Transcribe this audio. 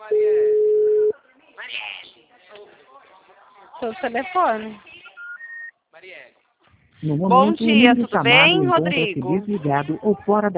Seu telefone. No Bom momento, dia, o número tudo bem, chamado encontra-se Rodrigo? desligado ou fora da